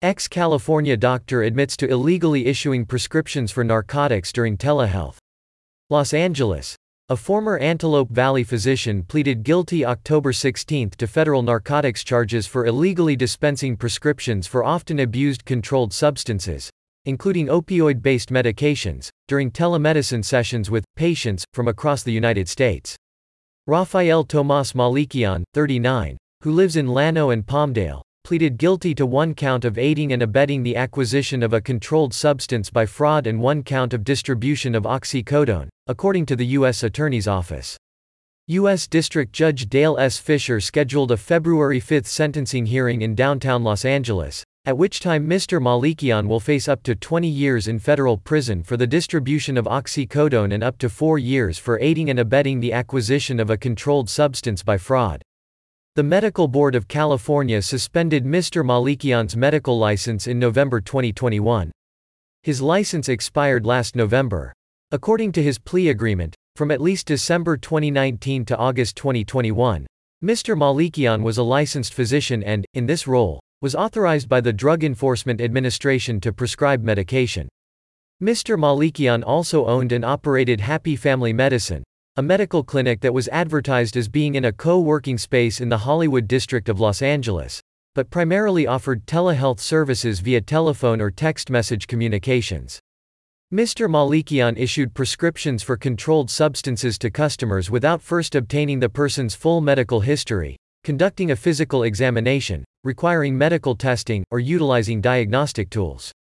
Ex-California doctor admits to illegally issuing prescriptions for narcotics during telehealth. Los Angeles. A former Antelope Valley physician pleaded guilty October 16 to federal narcotics charges for illegally dispensing prescriptions for often abused controlled substances, including opioid-based medications, during telemedicine sessions with patients from across the United States. Rafael Tomas Malikian, 39, who lives in Llano and Palmdale, pleaded guilty to one count of aiding and abetting the acquisition of a controlled substance by fraud and one count of distribution of oxycodone, according to the U.S. Attorney's Office. U.S. District Judge Dale S. Fisher scheduled a February 5 sentencing hearing in downtown Los Angeles, at which time Mr. Malikian will face up to 20 years in federal prison for the distribution of oxycodone and up to 4 years for aiding and abetting the acquisition of a controlled substance by fraud. The Medical Board of California suspended Mr. Malikian's medical license in November 2021. His license expired last November. According to his plea agreement, from at least December 2019 to August 2021, Mr. Malikian was a licensed physician and, in this role, was authorized by the Drug Enforcement Administration to prescribe medication. Mr. Malikian also owned and operated Happy Family Medicine, a medical clinic that was advertised as being in a co-working space in the Hollywood district of Los Angeles, but primarily offered telehealth services via telephone or text message communications. Mr. Malikian issued prescriptions for controlled substances to customers without first obtaining the person's full medical history, conducting a physical examination, requiring medical testing, or utilizing diagnostic tools.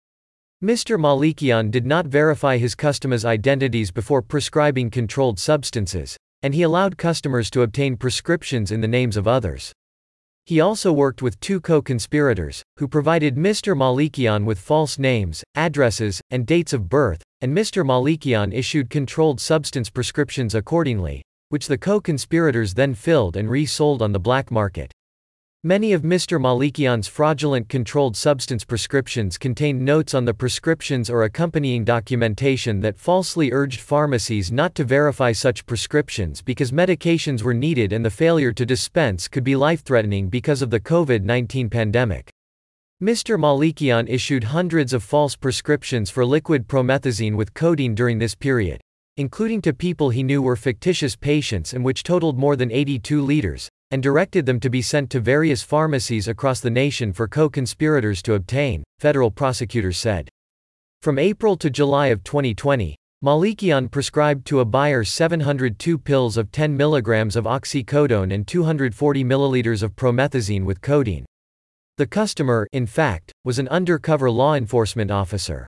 Mr. Malikian did not verify his customers' identities before prescribing controlled substances, and he allowed customers to obtain prescriptions in the names of others. He also worked with two co-conspirators, who provided Mr. Malikian with false names, addresses, and dates of birth, and Mr. Malikian issued controlled substance prescriptions accordingly, which the co-conspirators then filled and resold on the black market. Many of Mr. Malikian's fraudulent controlled substance prescriptions contained notes on the prescriptions or accompanying documentation that falsely urged pharmacies not to verify such prescriptions because medications were needed and the failure to dispense could be life-threatening because of the COVID-19 pandemic. Mr. Malikian issued hundreds of false prescriptions for liquid promethazine with codeine during this period, including to people he knew were fictitious patients and which totaled more than 82 liters, and directed them to be sent to various pharmacies across the nation for co-conspirators to obtain, federal prosecutors said. From April to July of 2020, Malikian prescribed to a buyer 702 pills of 10 milligrams of oxycodone and 240 milliliters of promethazine with codeine. The customer, in fact, was an undercover law enforcement officer.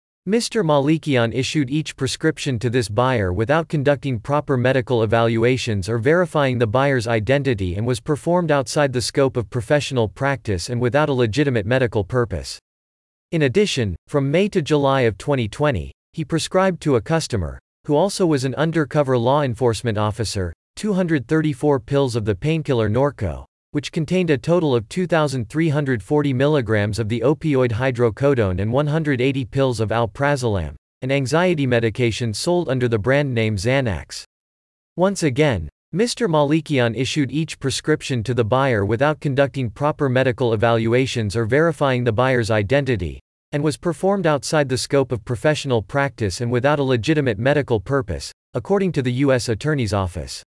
Mr. Malikian issued each prescription to this buyer without conducting proper medical evaluations or verifying the buyer's identity and was performed outside the scope of professional practice and without a legitimate medical purpose. In addition, from May to July of 2020, he prescribed to a customer, who also was an undercover law enforcement officer, 234 pills of the painkiller Norco, which contained a total of 2,340 milligrams of the opioid hydrocodone and 180 pills of alprazolam, an anxiety medication sold under the brand name Xanax. Once again, Mr. Malikian issued each prescription to the buyer without conducting proper medical evaluations or verifying the buyer's identity, and was performed outside the scope of professional practice and without a legitimate medical purpose, according to the U.S. Attorney's Office.